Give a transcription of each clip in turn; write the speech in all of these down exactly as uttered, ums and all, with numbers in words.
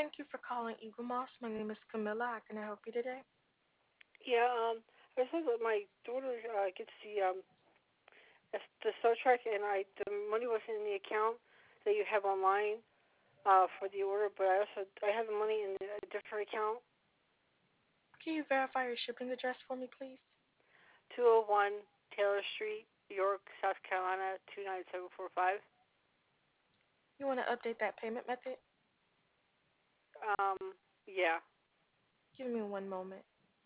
Thank you for calling Eagle Moss. My name is Camilla. How can I help you today? Yeah, um, I said that my daughter uh, gets the um the Star Trek, and I the money wasn't in the account that you have online uh for the order, but I also I have the money in a different account, Can you verify your shipping address for me, please? two oh one Taylor Street, York, South Carolina two nine seven four five. You want to update that payment method? Um, yeah. Give me one moment.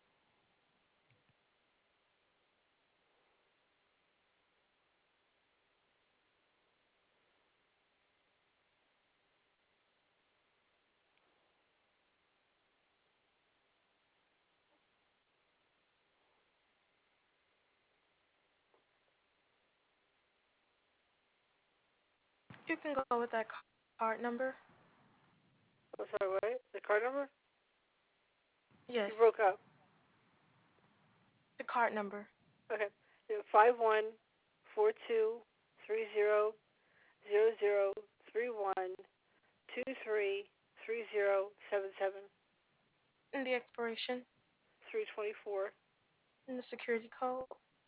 You can go with that card number. Oh, sorry, what? The card number? You Yes, broke up. the card number. Okay. Five one four two three zero zero zero three one two three three zero seven seven And the expiration three twenty four. and the security code.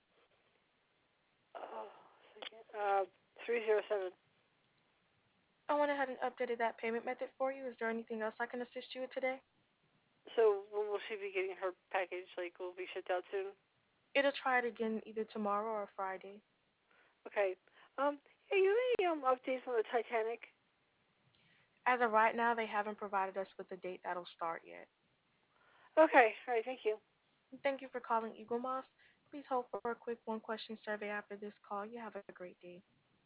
Oh, second. Uh, three zero seven. I went ahead and updated that payment method for you. Is there anything else I can assist you with today? So when will she be getting her package? Like, will it be shipped out soon? It'll try it again either tomorrow or Friday. Okay. Um, yeah, you have any um updates on the Titanic? As of right now, they haven't provided us with a date that'll start yet. Okay. All right. Thank you. Thank you for calling Eagle Moss. Please hold for a quick one question survey after this call. You have a great day.